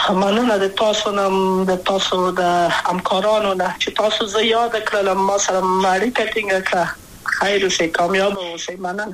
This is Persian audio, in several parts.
مننه د تاسو نم د تاسو د همکارانو نه چې تاسو زیاده کړل ما سره اړیکه ټینګه کړه. خیر اوسئ، کامیاب اوسئ. مننه.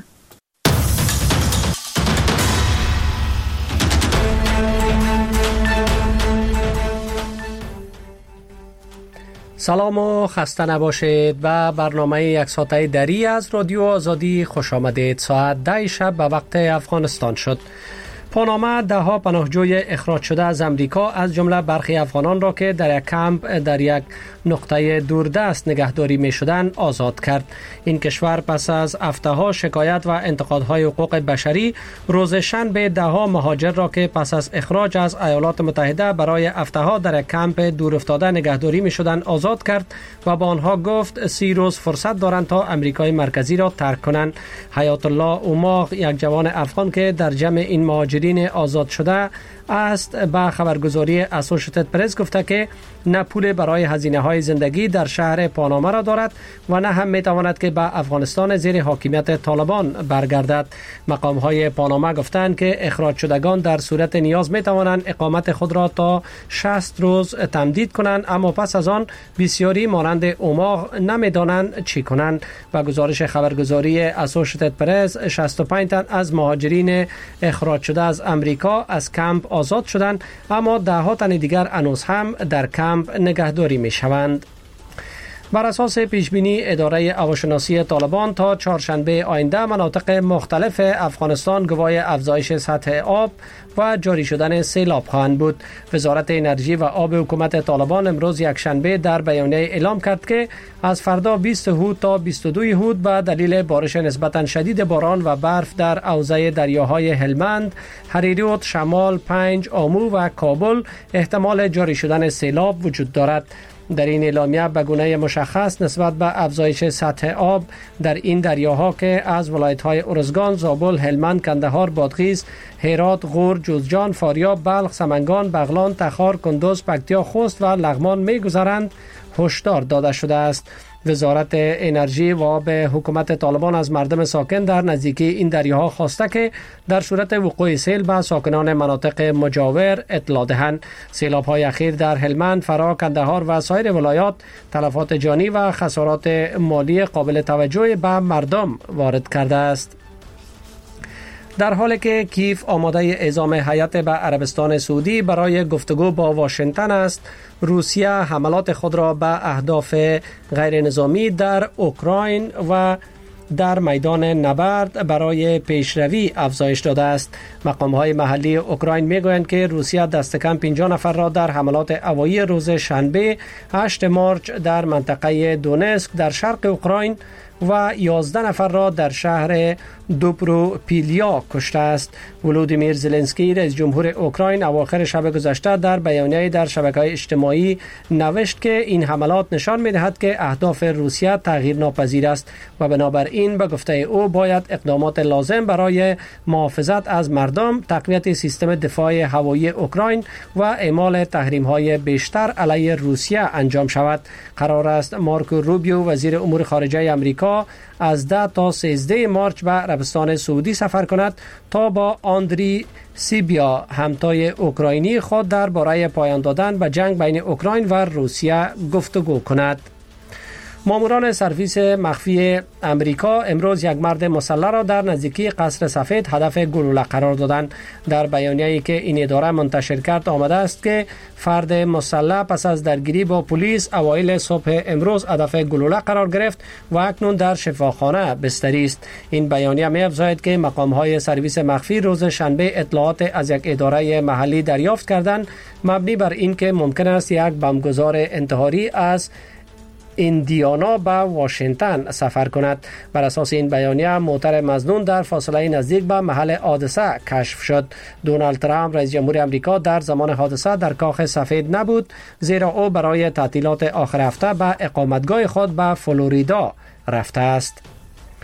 سلام و خسته نباشید. و برنامه یک ساعته دری از رادیو آزادی خوش آمدید. ساعت 10 شب به وقت افغانستان شد. پاناما دهها پناهجوی اخراج شده از امریکا از جمله برخی افغانان را که در یک کمپ در یک نقطه دوردست نگهداری می شدند آزاد کرد. این کشور پس از هفته‌ها شکایت و انتقادهای حقوق بشری روز شنبه دهها مهاجر را که پس از اخراج از ایالات متحده برای هفته‌ها در یک کمپ دور افتاده نگهداری می شدند آزاد کرد و با آنها گفت 30 روز فرصت دارند تا امریکای مرکزی را ترک کنند. حیات الله اوماق، یک جوان افغان که در جمع این مهاجرین آزاد شده است، با خبرگزاری اسوشییتد پرس گفته که نه پول برای هزینه های زندگی در شهر پاناما را دارد و نه هم می تواند که به افغانستان زیر حاکمیت طالبان برگردد. مقام های پاناما گفتند که اخراج شدگان در صورت نیاز می توانند اقامت خود را تا 60 روز تمدید کنند، اما پس از آن بسیاری مانند اوماق نمی دانند چی کنند. و گزارش خبرگزاری اسوشییتد پرس 65 تن از مهاجرین اخراج شده از امریکا از کمپ آزاد شدند، اما ده‌ها تن دیگر هنوز هم در کمپ نگهداری می شوند. بر اساس پیشبینی اداره هواشناسی طالبان تا چهارشنبه آینده مناطق مختلف افغانستان گواه افزایش سطح آب و جاری شدن سیلاب خواهند بود. وزارت انرژی و آب حکومت طالبان امروز یکشنبه در بیانیه اعلام کرد که از فردا 20 هود تا 22 هود به دلیل بارش نسبتا شدید باران و برف در حوزه دریاهای هلمند، هریرود، شمال، پنج، آمو و کابل احتمال جاری شدن سیلاب وجود دارد. در این اعلامیه به گونه مشخص نسبت به افزایش سطح آب در این دریاها که از ولایت‌های ارزگان، زابل، هلمند، کندهار، بادغیس، هرات، غور، جوزجان، فاریاب، بلخ، سمنگان، بغلان، تخار، کندوز، پکتیا، خوست و لغمان می‌گذرند هشدار داده شده است. وزارت انرژی و آب حکومت طالبان از مردم ساکن در نزدیکی این دریاها خواسته که در صورت وقوع سیل به ساکنان مناطق مجاور اطلاع دهند. سیلاب‌های اخیر در هلمند، فرا، کندهار و سایر ولایات تلفات جانی و خسارات مالی قابل توجهی به مردم وارد کرده است. در حالی که کیف آماده اعزام هیئت به عربستان سعودی برای گفتگو با واشنگتن است، روسیه حملات خود را به اهداف غیر نظامی در اوکراین و در میدان نبرد برای پیشروی افزایش داده است. مقام‌های محلی اوکراین می‌گویند که روسیه دست کم 50 نفر را در حملات هوایی روز شنبه 8 مارچ در منطقه دونسک در شرق اوکراین و 11 نفر را در شهر دوبروپیلیا کشته است. ولودیمیر زلنسکی رئیس جمهور اوکراین اواخر شب گذشته در بیانیه‌ای در شبکه‌های اجتماعی نوشت که این حملات نشان می‌دهد که اهداف روسیه تغییر ناپذیر است و بنابراین به گفته او باید اقدامات لازم برای محافظت از مردم، تقویت سیستم دفاع هوایی اوکراین و اعمال تحریم‌های بیشتر علیه روسیه انجام شود. قرار است مارکو روبیو وزیر امور خارجه آمریکا از 10 تا 13 مارچ به عربستان سعودی سفر کند تا با آندری سیبیا همتای اوکراینی خود درباره پایان دادن به جنگ بین اوکراین و روسیه گفتگو کند. ماموران سرویس مخفی امریکا امروز یک مرد مسلح را در نزدیکی قصر سفید هدف گلوله قرار دادند. در بیانیه‌ای که این اداره منتشر کرد آمده است که فرد مسلح پس از درگیری با پلیس اوایل صبح امروز هدف گلوله قرار گرفت و اکنون در شفاخانه بستری است. این بیانیه می‌افزاید که مقام‌های سرویس مخفی روز شنبه اطلاعات از یک اداره محلی دریافت کردند مبنی بر اینکه ممکن است یک بمبگذار انتحاری از ایندیانا به واشنگتن سفر کند. بر اساس این بیانیه موتر مظنون در فاصله نزدیک به محل حادثه کشف شد. دونالد ترامپ رئیس جمهور آمریکا در زمان حادثه در کاخ سفید نبود، زیرا او برای تعطیلات آخر هفته به اقامتگاه خود به فلوریدا رفته است.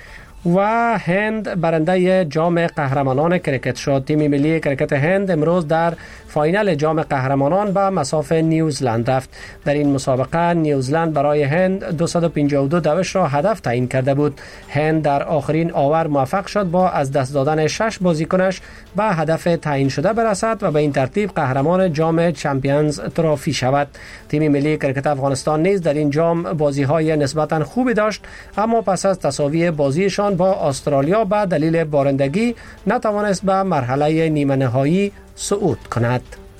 و هند برنده جام قهرمانان کرکت شد. تیم ملی کرکت هند امروز در فاینال جام قهرمانان به مصاف نیوزلند رفت. در این مسابقه نیوزلند برای هند 252 دوش را هدف تعیین کرده بود. هند در آخرین آور موفق شد با از دست دادن 6 بازیکنش به هدف تعیین شده برسد و به این ترتیب قهرمان جام چمپیونز ترافی شود. تیم ملی کرکت افغانستان نیز در این جام بازی‌های نسبتاً خوبی داشت، اما پس از تساوی بازیشان با استرالیا به دلیل بارندگی نتوانست به مرحله نیمه نهایی صعود کند.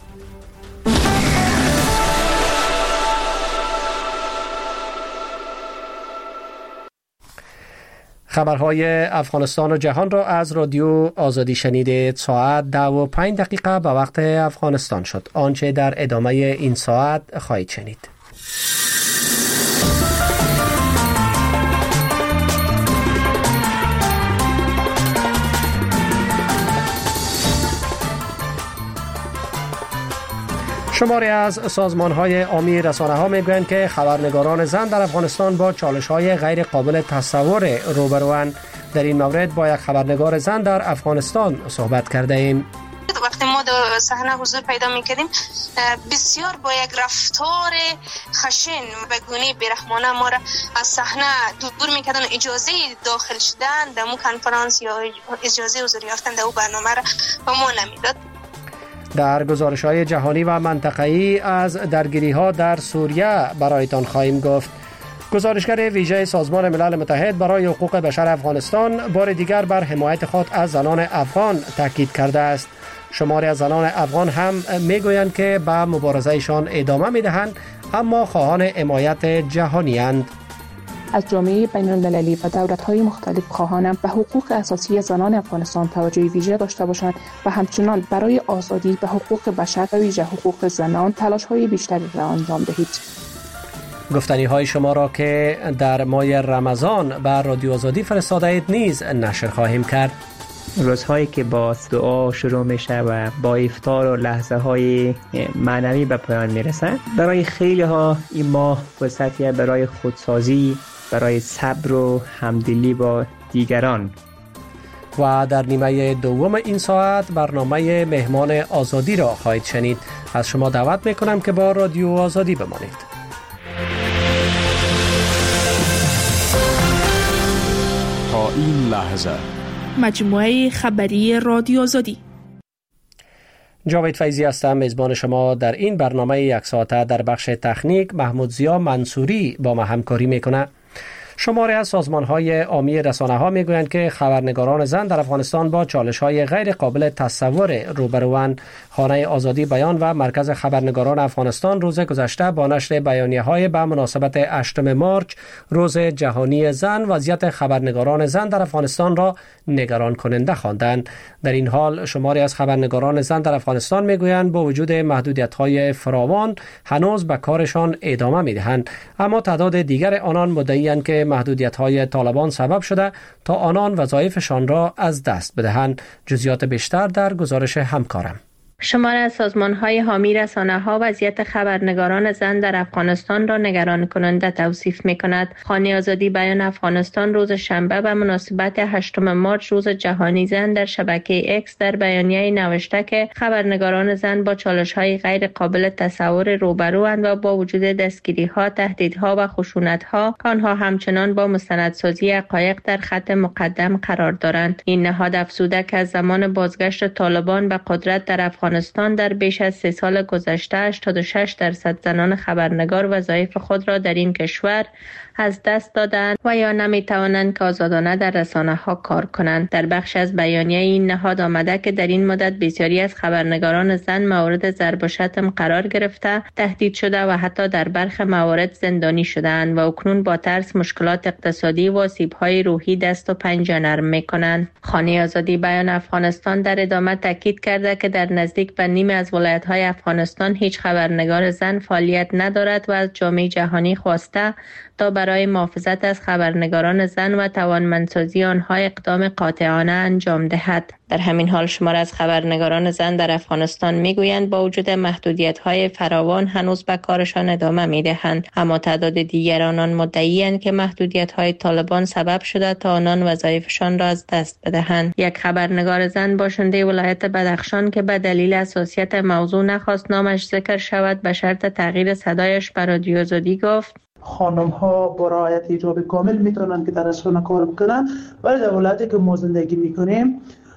خبرهای افغانستان و جهان را از رادیو آزادی شنیدید. ساعت 10:05 به وقت افغانستان شد. آنچه در ادامه این ساعت خواهید شنید. شماری از سازمان‌های عامی رسانه‌ها می‌گویند که خبرنگاران زن در افغانستان با چالش‌های غیر قابل تصور روبروند. در این مورد با یک خبرنگار زن در افغانستان صحبت کرده ایم. وقتی ما در صحنه حضور پیدا می‌کردیم بسیار با یک رفتار خشن و گونه بی‌رحمانه ما را از صحنه دور می‌کردن. اجازه داخل شدن در مو کنفرانس یا اجازه حضور یافتن در اون برنامه را به ما نمیداد. در گزارش‌های جهانی و منطقه‌ای از درگیری‌ها در سوریه برایتان خواهیم گفت. گزارشگر ویژه سازمان ملل متحد برای حقوق بشر افغانستان بار دیگر بر حمایت خود از زنان افغان تاکید کرده است. شماری از زنان افغان هم میگویند که به مبارزه‌شان ادامه می‌دهند، اما خواهان حمایت جهانی اند. از جامعه بین‌المللی و دولت‌های مختلف خواهانم به حقوق اساسی زنان افغانستان توجه ویژه داشته باشند و همچنان برای آزادی و حقوق بشر و ویژه حقوق زنان تلاش‌های بیشتری را انجام دهید. گفتنی‌های شما را که در ماه رمضان به رادیو آزادی فرستاده اید نیز نشر خواهیم کرد. روزهایی که با دعا شروع میشه و با افطار و لحظه های معنوی به پایان میرسن، برای خیلی ها این ماه فرصتیه برای خودسازی، برای صبر و همدلی با دیگران. و در نیمه دوم این ساعت برنامه مهمان آزادی را خواهید شنید. از شما دعوت میکنم که با رادیو آزادی بمانید. تا این لحظه مجموعه خبری رادیو آزادی. جاوید فیضی هستم، میزبان شما در این برنامه یک ساعته. در بخش تکنیک محمود ضیا منصوری با ما همکاری میکنه. شماری از سازمان‌های عامی رسانه‌ها میگویند که خبرنگاران زن در افغانستان با چالش‌های غیر قابل تصور روبروند. خانه آزادی بیان و مرکز خبرنگاران افغانستان روز گذشته با نشر بیانیه‌های به مناسبت 8 مارچ روز جهانی زن وضعیت خبرنگاران زن در افغانستان را نگران کننده خواندند. در این حال شماری از خبرنگاران زن در افغانستان میگویند با وجود محدودیت‌های فراوان هنوز به کارشان ادامه می‌دهند، اما تعداد دیگر آنان مدعی‌اند که محدودیت‌های طالبان سبب شده تا آنان وظایفشان را از دست بدهند. جزئیات بیشتر در گزارش همکارم. شماری از سازمان‌های حامی رسانه‌ها وضعیت خبرنگاران زن در افغانستان را نگران کننده توصیف می‌کند. خانه آزادی بیان افغانستان روز شنبه به مناسبت 8 مارچ روز جهانی زن در شبکه اکس در بیانیه نوشته که خبرنگاران زن با چالش‌های غیر قابل تصور روبروند و با وجود دستگیری‌ها، تهدیدها و خشونت‌ها آنها همچنان با مستندسازی حقایق در خط مقدم قرار دارند. این نهاد افزوده که از زمان بازگشت طالبان به قدرت در افغانستان در بیش از 3 سال گذشته 86% زنان خبرنگار وظایف خود را در این کشور از دست دادند و یا نمیتوانند که آزادانه در رسانه‌ها کار کنند. در بخش از بیانیه این نهاد آمده که در این مدت بسیاری از خبرنگاران زن مورد ضرب و شتم قرار گرفته، تهدید شده و حتی در برخی موارد زندانی شده‌اند و اکنون با ترس مشکلات اقتصادی و آسیب‌های روحی دست و پنجه نرم می‌کنند. خانه آزادی بیان افغانستان در ادامه تاکید کرده که در نزدیک به نیمه از ولایت‌های افغانستان هیچ خبرنگار زن فعالیت ندارد و از جامعه جهانی خواسته تا به برای محافظت از خبرنگاران زن و توانمندسازی آنها اقدام قاطعانه انجام دهد. در همین حال شمار از خبرنگاران زن در افغانستان میگویند با وجود محدودیت‌های فراوان هنوز به کارشان ادامه می‌دهند، اما تعداد دیگر آنان مدعی‌اند که محدودیت‌های طالبان سبب شده تا آنان وظایفشان را از دست بدهند. یک خبرنگار زن باشنده ولایت بدخشان که به دلیل حساسیت موضوع نخواست نامش ذکر شود به شرط تغییر صدایش به رادیو آزادی گفت: خانم ها با رعایت حجاب کامل میتونن که در رسانه کار بکنن، ولی در ولایتی که ما زندگی میکنیم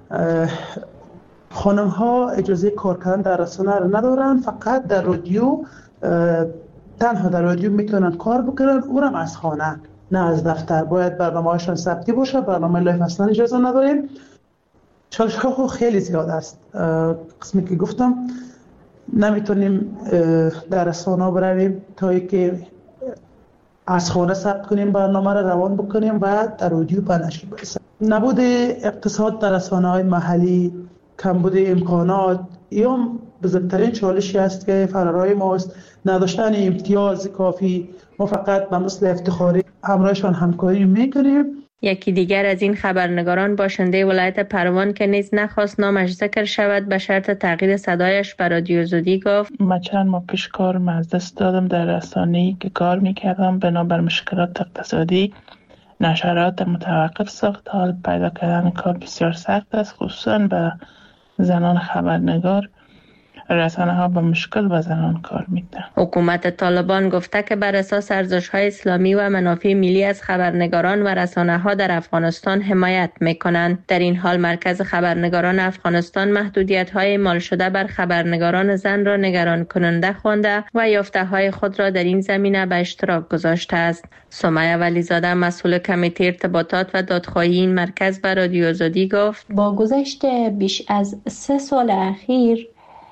خانم ها اجازه کار کردن در رسانه رو ندارن، فقط در رادیو، تنها در رادیو میتونن کار بکنن، اونم از خانه نه از دفتر. باید برنامه‌هاشون ثبتی باشه، برنامه لایف اصلا اجازه نداریم. چالش ها خیلی زیاد است. قسمی که گفتم نمیتونیم در رسانه برویم تا اینکه از خانه ثبت کنیم، برنامه را روان بکنیم و در رادیو به نشر برسه. نبود اقتصاد در رسانه‌های محلی، کمبود امکانات یا بزرگترین چالشی است که فرارای ماست. نداشتن امتیاز کافی. ما فقط به مثل افتخاری همراهشان همکاری میکنیم. یکی دیگر از این خبرنگاران باشنده ولایت پروان که نیز نخواست نامش ذکر شود به شرط تغییر صدایش به رادیو آزادی گفت: من چند ماه پیش کارم از دست دادم. در رسانه‌ای که کار میکردم بنابر مشکلات اقتصادی نشرات متوقف ساخت. حال پیدا کردن کار بسیار سخت است، خصوصا به زنان خبرنگار. رسانه ها با مشکل به زنان کار میکنند. حکومت طالبان گفته که بر اساس ارزش‌های اسلامی و منافع ملی از خبرنگاران و رسانه ها در افغانستان حمایت میکنند. در این حال مرکز خبرنگاران افغانستان محدودیت‌های اعمال شده بر خبرنگاران زن را نگران کننده خوانده و یافته‌های خود را در این زمینه به اشتراک گذاشته است. سمیه ولیزاده مسئول کمیته ارتباطات و دادخواهی این مرکز به رادیو آزادی گفت: با گذشت بیش از 3 سال اخیر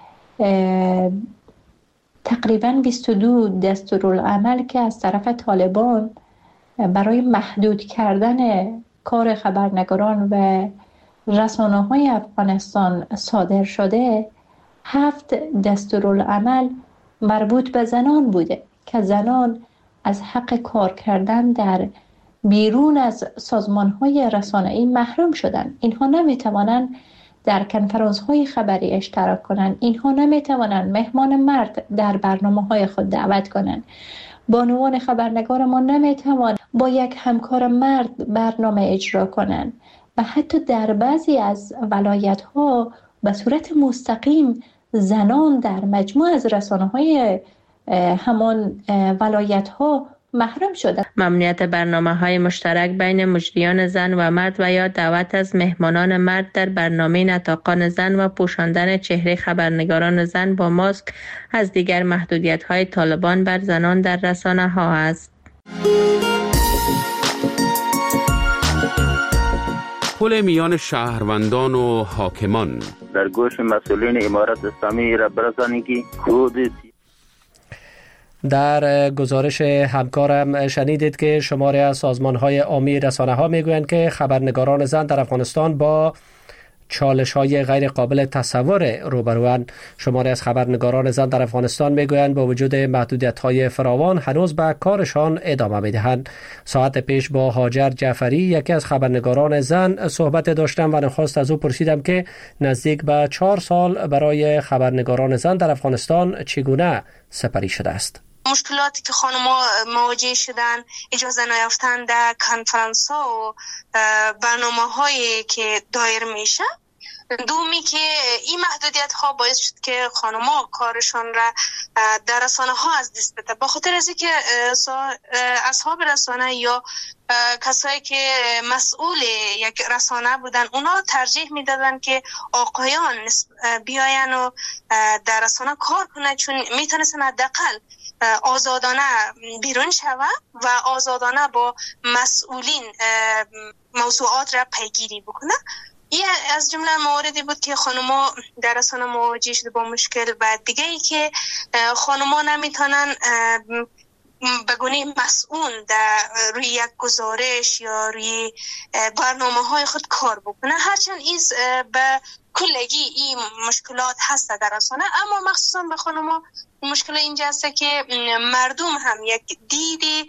تقریباً 22 دستورالعمل که از طرف طالبان برای محدود کردن کار خبرنگاران و رسانه‌های افغانستان صادر شده، 7 دستورالعمل مربوط به زنان بوده که زنان از حق کار کردن در بیرون از سازمان‌های رسانه‌ای محروم شدند. اینها نمی‌توانند در کنفرانس‌های خبری اشتراک کنند. اینها نمی‌توانند مهمان مرد در برنامه‌های خود دعوت کنند. بانوان خبرنگار ما نمی‌توانند با یک همکار مرد برنامه اجرا کنند و حتی در بعضی از ولایت‌ها به صورت مستقیم زنان در مجموع از رسانه‌های همان ولایت‌ها محروم شدند. ممنوعیت برنامه‌های مشترک بین مجریان زن و مرد و یا دعوت از مهمانان مرد در برنامه نطاقان زن و پوشاندن چهره خبرنگاران زن با ماسک از دیگر محدودیت‌های طالبان بر زنان در رسانه‌ها است. پل میان شهروندان و حاکمان در گوش مسئولین امارت اسلامی را برسانید که در گزارش همکارم شنیدید که شماری از سازمان‌های عامی رسانه‌ها میگویند که خبرنگاران زن در افغانستان با چالش‌های غیر قابل تصور روبروند. شماری از خبرنگاران زن در افغانستان میگویند با وجود محدودیت‌های فراوان هنوز به کارشان ادامه میدهند. ساعت پیش با هاجر جعفری یکی از خبرنگاران زن صحبت داشتم و نخواست از او پرسیدم که نزدیک به 4 سال برای خبرنگاران زن در افغانستان چگونه سپری شده است. مشکلاتی که خانم‌ها مواجه شدن، اجازه نیافتن در کنفرانس‌ها و برنامه‌هایی که دایر میشه. دومی که این محدودیت‌ها باعث شد که خانم‌ها کارشان را در رسانه‌ها از دست بده، با خاطر از اینکه اصحاب رسانه یا کسایی که مسئول یک رسانه بودن اونا ترجیح میدادن که آقایان بیاین و در رسانه کار کنن، چون میتونستن حداقل آزادانه بیرون شوه و آزادانه با مسئولین موضوعات را پیگیری بکنه. این از جمله مواردی بود که خانم‌ها در رسانه مواجه شده با مشکل. و دیگه ای که خانم‌ها نمیتونن به گونه مسئول در روی یک گزارش یا روی برنامه‌های خود کار بکنه. هرچند ایز به کلگی این مشکلات هست در رسانه، اما مخصوصا به خانم‌ها مشکل اینجا است که مردم هم یک دیدی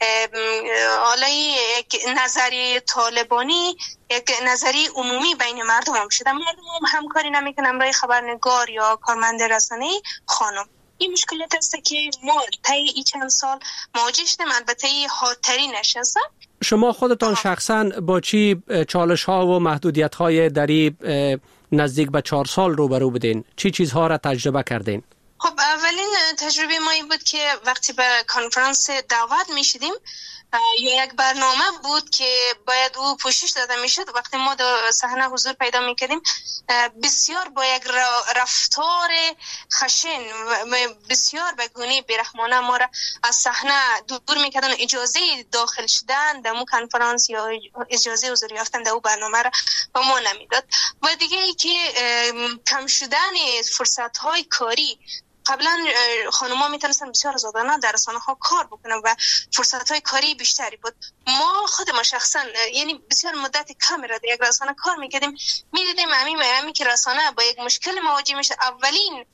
یک نظری طالبانی، یک نظری عمومی بین مردم هم شده. مردم هم همکاری نمیکنن برای خبرنگار یا کارمند رسانه‌ای خانم. این مشکلات است که ما طی این چند سال مواجه شدیم، البته حادتری نشسته. شما خودتان شخصا با چی چالش ها و محدودیت های دری نزدیک به 4 سال روبرو بودین؟ چی چیزها را تجربه کردین؟ خب اولین تجربه ما این بود که وقتی به کنفرانس دعوت می شدیم یا یک برنامه بود که باید او پوشش داده می شد، وقتی ما در صحنه حضور پیدا می کردیم بسیار با یک رفتار خشن بسیار به گونه بیرحمانه ما را از صحنه دور می کردن. اجازه داخل شدن در مو کنفرانس یا اجازه حضور یافتن در او برنامه را به ما نمیداد. و دیگه ای که کم شدن فرصت های کاری، قبلا خانم‌ها میتونستن بسیار آزادانه در رسانه‌ها کار بکنن و فرصت‌های کاری بیشتری بود. ما خود ما شخصا یعنی بسیار مدت کمی را در یک رسانه کار میکردیم، میدیدیم همین که رسانه با یک مشکل مواجه میشه، اولین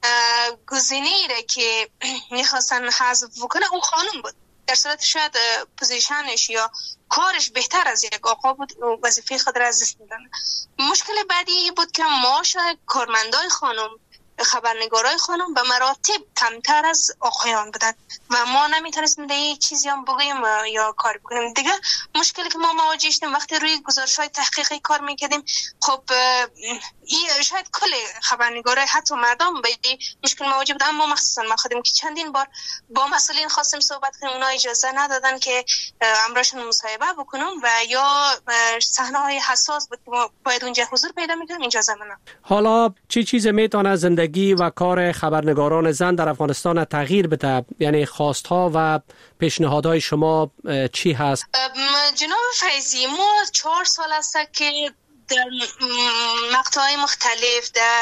گزینه‌ای را که میخواستن حذف بکنه اون خانم بود، در صورت شاید پوزیشنش یا کارش بهتر از یک آقا بود، وظیفه خود را از دست میدن. مشکل بعدی بود که ما شاید کارمندای خانم، خبرنگارای خانم به مراتب کمتر از آقایان بودن و ما نمیتونستیم دیگه چیزی هم بگیم یا کار بکنیم. دیگه مشکلی که ما مواجه شدیم وقتی روی گزارش‌های تحقیقی کار میکردیم، خب این شاید کل خبرنگارای حتی مردم به مشکل مواجه بودن، اما مخصوصا ما خودم که چندین بار با مسئولین خواستیم صحبت کنیم، اونا اجازه ندادن که امرشون مصاحبه بکنم و یا صحنه‌های حساس بود که ما باید اونجا حضور پیدا می‌کردیم، اجازه ندادن. حالا چی چیز میتونه زندگی و کار خبرنگاران زن در افغانستان تغییر بده؟ یعنی خواستها و پیشنهادهای شما چی هست؟ جناب فیضی، ما 4 سال است که در مقطعهای مختلف در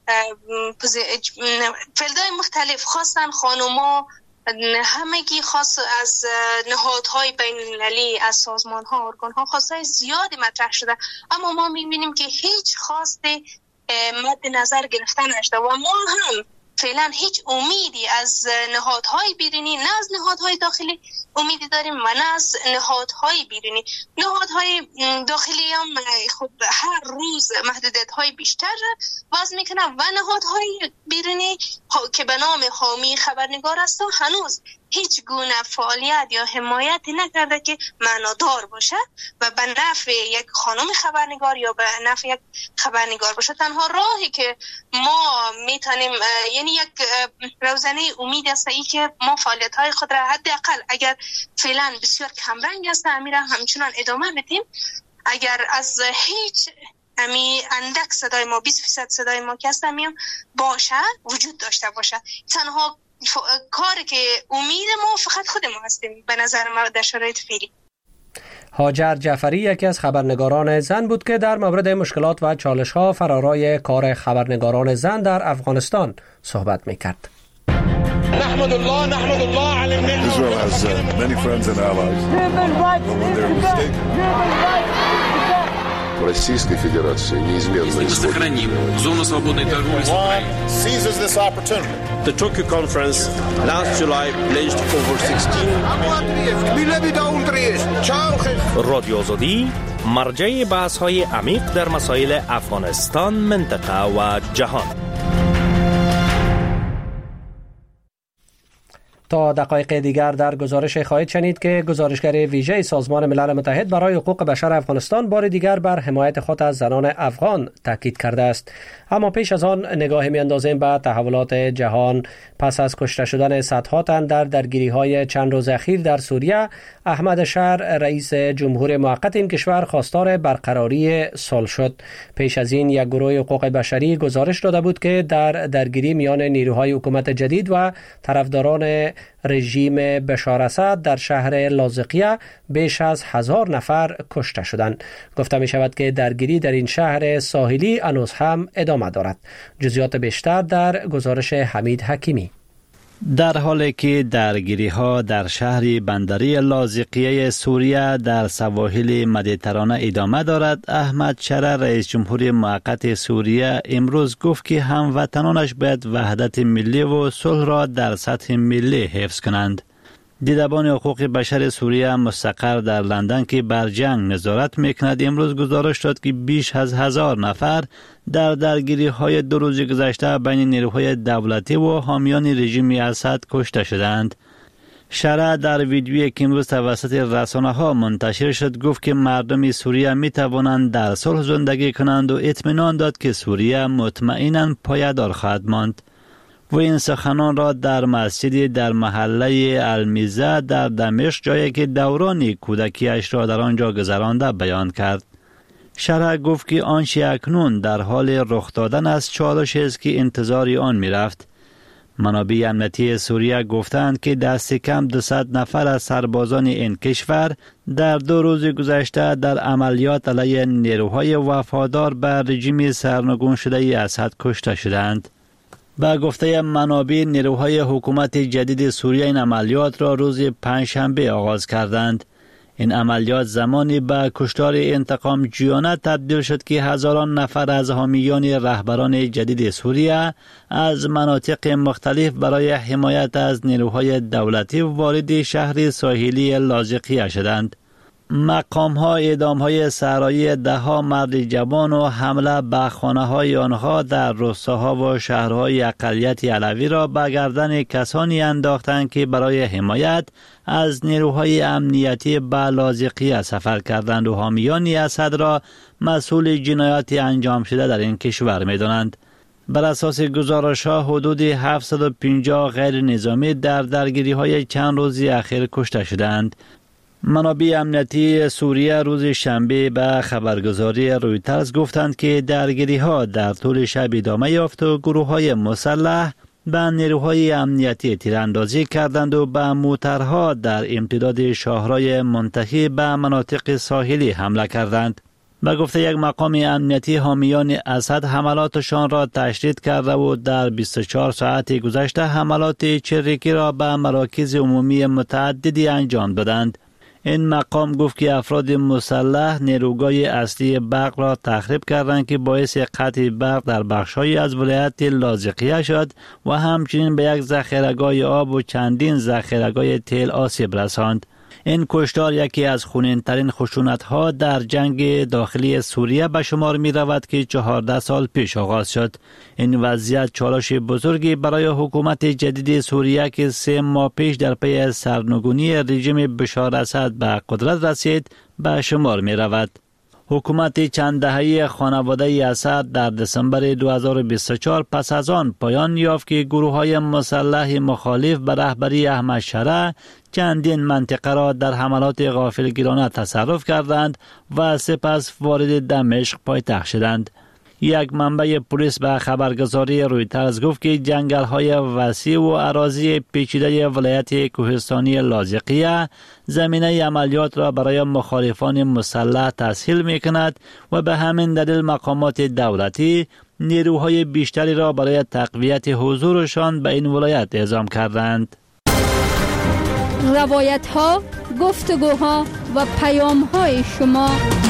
فیلدهای مختلف خواستن خانوما همگی خاص از نهادهای بین المللی، از سازمان‌ها، ارگان‌ها خواستهای زیادی مطرح شده، اما ما می‌بینیم که هیچ خواسته مد نظر گرفته نشده و ما هم فعلا هیچ امیدی از نهادهای بیرونی، نه از نهادهای داخلی امیدی داریم و نه از نهادهای بیرونی. نهادهای داخلی هم خود هر روز محدودیت‌های بیشتر وضع میکنن و نهادهای بیرونی که به نام حامی خبرنگار است هنوز هیچ گونه فعالیت یا حمایتی نکرده که معنادار باشه و به نفع یک خانم خبرنگار یا به نفع یک خبرنگار باشه. تنها راهی که ما میتونیم، یعنی یک روزنه امید است ای که ما فعالیت‌های خود را حداقل اگر فعلا بسیار کمرنگ است امیره همچنان ادامه بدیم. اگر از هیچ اندک صدای ما 20% صدای ما که هستیم باشه، وجود داشته باشه، تنها کاری که امید ما فقط خود ما هستیم به نظر ما در شرایط فعلی. هاجر جعفری یکی از خبرنگاران زن بود که در مورد مشکلات و چالش‌ها فرارای کار خبرنگاران زن در افغانستان صحبت می‌کرد. نحمد الله علی النعمة. Israel has many friends and allies. But when they're mistaken. Российской Федерации неизменно сохраним зону свободной торговли с Украиной. Seizes this opportunity. The Tokyo conference last July pledged over 16 رادیو آزادی مرجع بحث‌های عمیق در مسائل افغانستان، منطقه و جهان. تا دقایق دیگر در گزارش خواهید شنید که گزارشگر ویژه سازمان ملل متحد برای حقوق بشر افغانستان بار دیگر بر حمایت خود از زنان افغان تاکید کرده است. اما پیش از آن نگاهی می‌اندازیم به تحولات جهان. پس از کشته شدن صدها تن در درگیری‌های چند روز اخیر در سوریه، احمد شهر رئیس جمهور موقت این کشور خواستار برقراری صلح شد. پیش از این یک گروه حقوق بشری گزارش داده بود که در درگیری میان نیروهای حکومت جدید و طرفداران رژیم بشار اسد در شهر لاذقیه بیش از 1000 نفر کشته شدند. گفته می شود که درگیری در این شهر ساحلی هنوز هم ادامه دارد. جزئیات بیشتر در گزارش حمید حکیمی. در حالی که درگیری‌ها در شهر بندری لاذقیه سوریه در سواحل مدیترانه ادامه دارد، احمد شرع رئیس جمهور موقت سوریه امروز گفت که هموطنانش باید وحدت ملی و صلح را در سطح ملی حفظ کنند. دیدبان حقوق بشر سوریه مستقر در لندن که بر جنگ نظارت میکند امروز گزارش داد که بیش از 1000 نفر در درگیری‌های 2 روز گذشته بین نیروهای دولتی و حامیان رژیم اسد کشته شدند. شرع در ویدیویی که امروز توسط رسانه‌ها منتشر شد گفت که مردم سوریه می توانند در صلح زندگی کنند و اطمینان داد که سوریه مطمئناً پایدار خواهد ماند. و این سخنان را در مسجدی در محله المیزه در دمشق، جایی که دوران کودکیش را در آنجا گذرانده، بیان کرد. شرع گفت که آنچه اکنون در حال رخ دادن است چالشی است که انتظار آن می رفت. منابع امنیتی سوریه گفتند که دست کم 200 نفر از سربازان این کشور در 2 روز گذشته در عملیات علیه نیروهای وفادار به رژیم سرنگون شده اسد کشته شدند. با گفته منابع نیروهای حکومت جدید سوریه این عملیات را روز پنجشنبه آغاز کردند. این عملیات زمانی به کشتار انتقام جویانه تبدیل شد که هزاران نفر از حامیان رهبران جدید سوریه از مناطق مختلف برای حمایت از نیروهای دولتی وارد شهر ساحلی لاذقیه شدند. مقام‌ها اعدام‌های صحرایی 10 مرد جوان و حمله به خانه‌های آنها در روستاها و شهرهای اقلیت علوی را به گردن کسانی انداختند که برای حمایت از نیروهای امنیتی به لاذقیه سفر کردند و حامیان اسد را مسئول جنایات انجام شده در این کشور می‌دانند. بر اساس گزارش‌ها حدود 750 غیر نظامی در درگیری‌های چند روزی اخیر کشته شدند. منابع امنیتی سوریه روز شنبه به خبرگزاری رویترز گفتند که درگیری‌ها در طول شب ادامه یافت و گروه‌های مسلح به نیروهای امنیتی تیراندازی کردند و به موترها در امتداد شاهرای منتهی به مناطق ساحلی حمله کردند. به گفته یک مقام امنیتی حامیان اسد حملاتشان را تشدید کرده و در 24 ساعت گذشته حملات چریکی را به مراکز عمومی متعددی انجام دادند. این مقام گفت که افراد مسلح نیروگاه اصلی برق را تخریب کردند که باعث قطع برق در بخش‌های از ولایت لاذقیه شد و همچنین به یک ذخیره‌گاه آب و چندین ذخیره‌گاه تیل آسیب رساند. این کشتار یکی از خونین‌ترین خشونت‌ها در جنگ داخلی سوریه به شمار می‌رود که 14 سال پیش آغاز شد. این وضعیت چالش بزرگی برای حکومت جدید سوریه که 3 ماه پیش در پی سرنگونی رژیم بشار اسد به قدرت رسید به شمار می‌رود. حکومت چند دهه‌ای خانواده اسد در دسامبر 2024 پس از آن پایان یافت که گروه‌های مسلح مخالف به رهبری احمد شرع چندین منطقه را در حملات غافلگیرانه تصرف کردند و سپس وارد دمشق پایتخت شدند. یک منبع پلیس به خبرگزاری رویترز گفت که جنگل‌های وسیع و اراضی پیچیده ولایت کوهستانی لاذقیه زمینه عملیات را برای مخالفان مسلح تسهیل می‌کند و به همین دلیل مقامات دولتی نیروهای بیشتری را برای تقویت حضورشان به این ولایت اعزام کردند. روایت‌ها، گفتگوها و پیام‌های شما.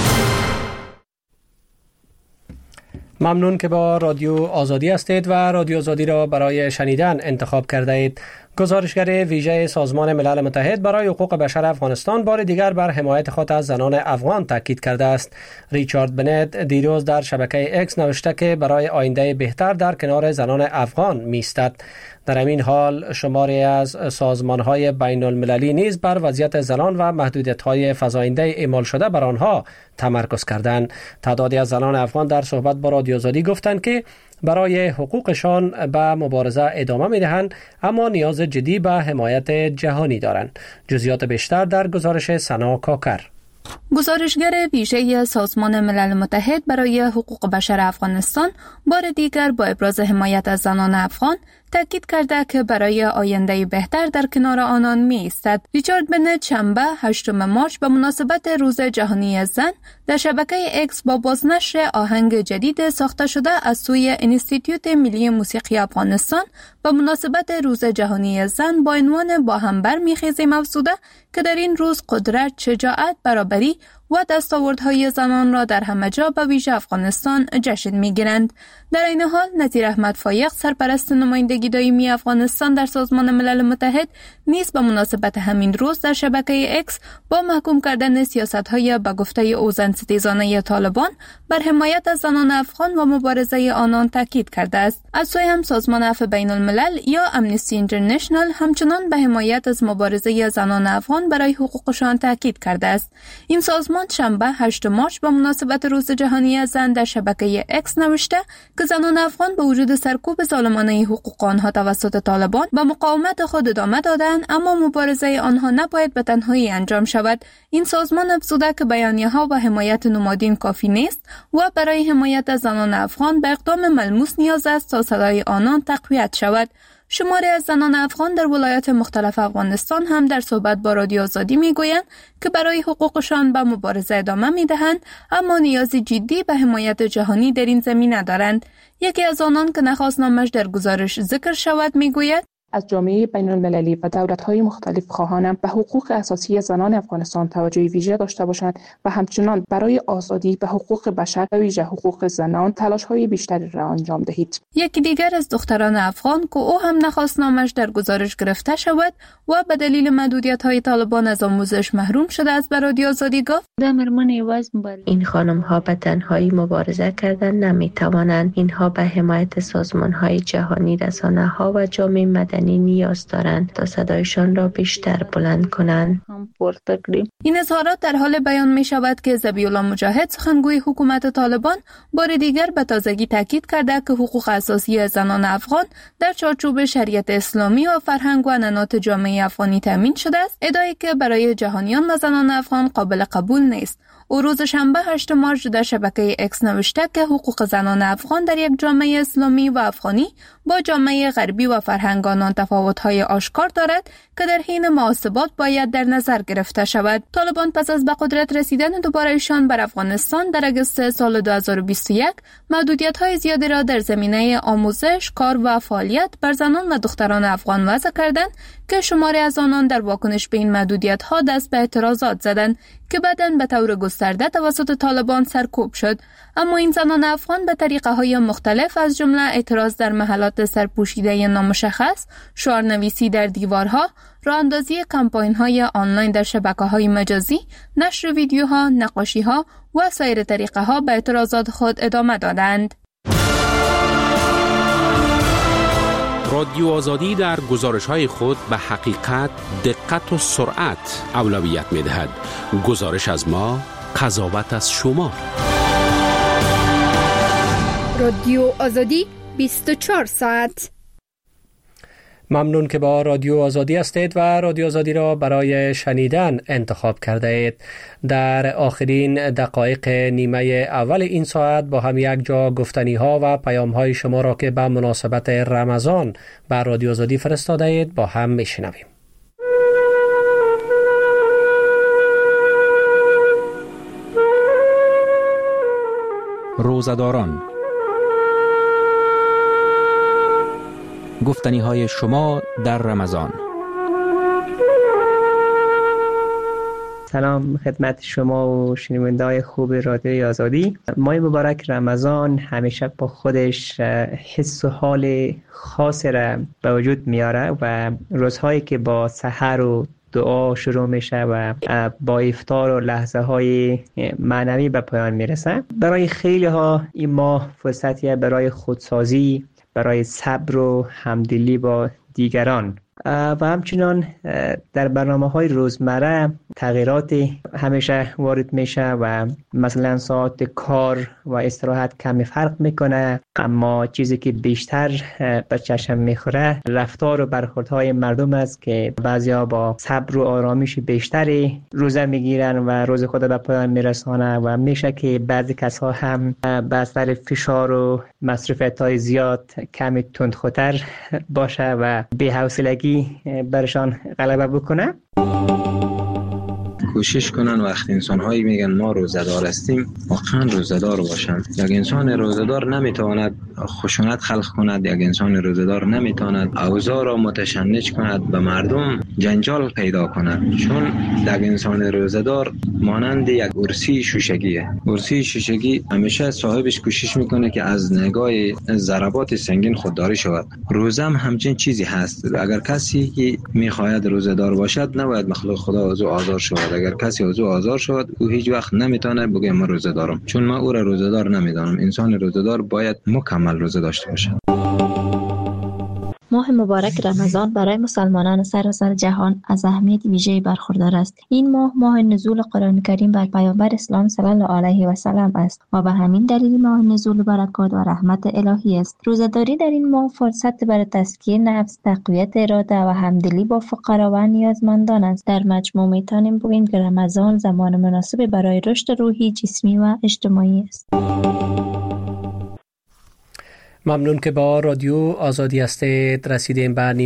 ممنون که با رادیو آزادی هستید و رادیو آزادی را برای شنیدن انتخاب کرده اید. گزارشگر ویژه سازمان ملل متحد برای حقوق بشر افغانستان بار دیگر بر حمایت خود از زنان افغان تاکید کرده است. ریچارد بنت دیروز در شبکه اکس نوشته که برای آینده بهتر در کنار زنان افغان می‌ایستد. در همین حال شماری از سازمان‌های بین المللی نیز بر وضعیت زنان و محدودیت‌های فزاینده اعمال شده بر آنها تمرکز کردند. تعدادی از زنان افغان در صحبت با رادیو آزادی گفتند که برای حقوقشان به مبارزه ادامه می‌دهند اما نیاز جدی به حمایت جهانی دارند. جزئیات بیشتر در گزارش سنا کاکر. گزارشگر ویژه سازمان ملل متحد برای حقوق بشر افغانستان بار دیگر با ابراز حمایت از زنان افغان تاکید کرده که برای آینده بهتر در کنار آنان می ایستد. ریچارد بنت شنبه 8 مارس به مناسبت روز جهانی زن در شبکه اکس با بازنشر آهنگ جدید ساخته شده از سوی انستیتیوت ملی موسیقی افغانستان به مناسبت روز جهانی زن با عنوان با هم برمیخیزیم افزوده که در این روز قدرت، شجاعت، برابری و دستاوردهای زنان را در همه جا به ویژه افغانستان جشن می‌گیرند. در این حال نظیر احمد فایق سرپرست نمایندگی دائمی افغانستان در سازمان ملل متحد نیز به مناسبت همین روز در شبکه اکس با محکوم کردن سیاست‌های به گفته او زن‌ستیزانه طالبان بر حمایت از زنان افغان و مبارزه آنان تاکید کرده است. از سوی هم سازمان عفو بین الملل یا امنیستی اینترنشنال همچنان به حمایت از مبارزه زنان افغان برای حقوقشان تاکید کرده است. این سازمان شنبه 8 مارس به مناسبت روز جهانی زن در شبکه اکس نوشته که زنان افغان به وجود سرکوب ظالمانه حقوق آنها توسط طالبان به مقاومت خود ادامه دادند، اما مبارزه آنها نباید به تنهایی انجام شود. این سازمان افزوده که بیانیه‌ها و حمایت نمادین کافی نیست و برای حمایت از زنان افغان به اقدام ملموس نیاز است تا صدای آنان تقویت شود. شماری از زنان افغان در ولایات مختلف افغانستان هم در صحبت با رادیو آزادی میگویند که برای حقوقشان به مبارزه ادامه میدهند، اما نیازی جدی به حمایت جهانی در این زمینه دارند. یکی از آنان که نخواست نامش در گزارش ذکر شود میگوید از جامعه بین المللی و دولت‌های مختلف خواهانم به حقوق اساسی زنان افغانستان توجه ویژه داشته باشند و همچنان برای آزادی و حقوق بشر و ویژه حقوق زنان تلاش‌های بیشتری را انجام دهید. یکی دیگر از دختران افغان که او هم نخواست نامش در گزارش گرفته شود و به دلیل محدودیت‌های طالبان از آموزش محروم شده است، به رادیو آزادی گفت این خانم‌ها به تنهایی مبارزه کردن نمی‌توانند. اینها به حمایت سازمان‌های جهانی، رسانه‌ها و جامعه مدنی نیاز دارند تا صدایشان را بیشتر بلند کنند. این اظهارات در حال بیان می شود که ذبیح الله مجاهد سخنگوی حکومت طالبان بار دیگر به تازگی تاکید کرده که حقوق اساسی زنان افغان در چارچوب شریعت اسلامی و فرهنگ و عنعنات جامعه افغانی تامین شده است، ادعایی که برای جهانیان و زنان افغان قابل قبول نیست. او روز شنبه 8 مارس در شبکه اکس نوشته که حقوق زنان افغان در یک جامعه اسلامی و افغانی با جامعه غربی و فرهنگ آنان تفاوت‌های آشکار دارد که در حین محاسبات باید در نظر گرفته شود. طالبان پس از به قدرت رسیدن دوباره‌شان بر افغانستان در اگست سال 2021 محدودیت‌های زیادی را در زمینه آموزش، کار و فعالیت بر زنان و دختران افغان وضع کردند که شماری از آنان در واکنش به این محدودیت‌ها دست به اعتراضات زدند که بعداً به طور گسترده توسط طالبان سرکوب شد. اما این زنان افغان به طریقه‌های مختلف از جمله اعتراض در محلات سرپوشیده نامشخص، شعارنویسی در دیوارها، راه‌اندازی کمپاین‌های آنلاین در شبکه‌های مجازی، نشر ویدیوها، نقاشی‌ها و سایر طریقه‌ها به اعتراضات خود ادامه دادند. رادیو آزادی در گزارش‌های خود به حقیقت، دقت و سرعت اولویت می‌دهد. گزارش از ما، قضاوت از شما. رادیو آزادی 24 ساعت. ممنون که با رادیو آزادی هستید و رادیو آزادی را برای شنیدن انتخاب کرده اید. در آخرین دقایق نیمه اول این ساعت با هم یک جا گفتنی ها و پیام های شما را که به مناسبت رمضان بر رادیو آزادی فرستاده اید با هم میشنویم. روزداران، گفتنی های شما در رمضان. سلام خدمت شما و شنونده‌های خوب رادیوی آزادی. ماه مبارک رمضان همیشه با خودش حس و حال خاص را به وجود میاره و روزهایی که با سحر و دعا شروع میشه و با افطار و لحظه های معنوی به پایان میرسه. برای خیلی ها این ماه فرصتیه برای خودسازی، برای صبر و همدلی با دیگران. و همچنان در برنامه‌های روزمره تغییرات همیشه وارد میشه و مثلا ساعت کار و استراحت کمی فرق میکنه، اما چیزی که بیشتر به چشم میخوره رفتار و برخوردهای مردم است که بعضیا با صبر و آرامش بیشتری روزه میگیرن و روز خود به پایان میرسانه و میشه که بعضی کسها هم به اثر فشار و مصروفیت‌های زیاد کمی تندخوتر باشه و بی‌حوصلگی برشان غلبه بکنه. کوشش کنن وقتی انسان‌هایی میگن ما روزه‌دار هستیم واقعا روزه‌دار باشن. یک انسان روزه‌دار نمیتواند خشونت خلق کند، یک انسان روزه‌دار نمیتواند اوضاع را متشنج کند، به مردم جنجال پیدا کند، چون یک انسان روزه‌دار مانند یک ارسی شوشگیه. ارسی شوشگی همیشه صاحبش کوشش میکنه که از نگاه ضربات سنگین خودداری شود. روزه هم همچین چیزی هست. اگر کسی که میخواهد روزه‌دار باشد نباید مخلوق خدا از او آزار شود. اگر کسی از او آزار شود او هیچ وقت نمیتونه بگه من روزه دارم، چون من او را روزه دار نمیدانم. انسان روزه دار باید مکمل روزه داشته باشد. ماه مبارک رمضان برای مسلمانان سراسر جهان از اهمیت ویژه‌ای برخوردار است. این ماه نزول قرآن کریم بر پیامبر اسلام صلی الله علیه و سلم است و به همین دلیل ماه نزول برکات و رحمت الهی است. روزه‌داری در این ماه فرصت برای تزکیه نفس، تقویت اراده و همدلی با فقرا و نیازمندان است. در مجموع میتونیم بگوییم که رمضان زمان مناسب برای رشد روحی، جسمی و اجتماعی است. ممنون که با رادیو آزادی هستید. رسیدیم به